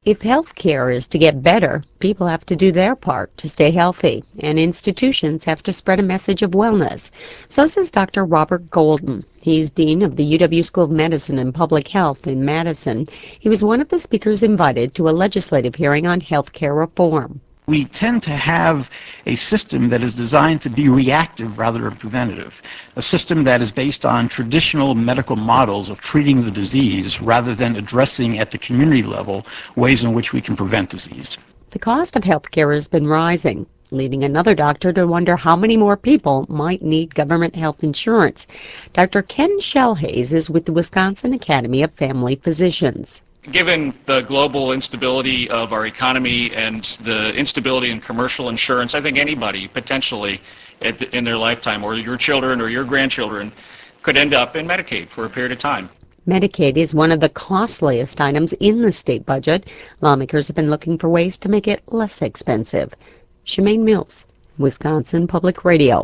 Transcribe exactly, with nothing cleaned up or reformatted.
If health care is to get better, people have to do their part to stay healthy, and institutions have to spread a message of wellness. So says Doctor Robert Golden. He's Dean of the U W School of Medicine and Public Health in Madison. He was one of the speakers invited to a legislative hearing on health care reform. We tend to have a system that is designed to be reactive rather than preventative, a system that is based on traditional medical models of treating the disease rather than addressing at the community level ways in which we can prevent disease. The cost of health care has been rising, leading another doctor to wonder how many more people might need government health insurance. Doctor Ken Shellhays is with the Wisconsin Academy of Family Physicians. Given the global instability of our economy and the instability in commercial insurance, I think anybody potentially at the, in their lifetime, or your children or your grandchildren, could end up in Medicaid for a period of time. Medicaid is one of the costliest items in the state budget. Lawmakers have been looking for ways to make it less expensive. Shemaine Mills, Wisconsin Public Radio.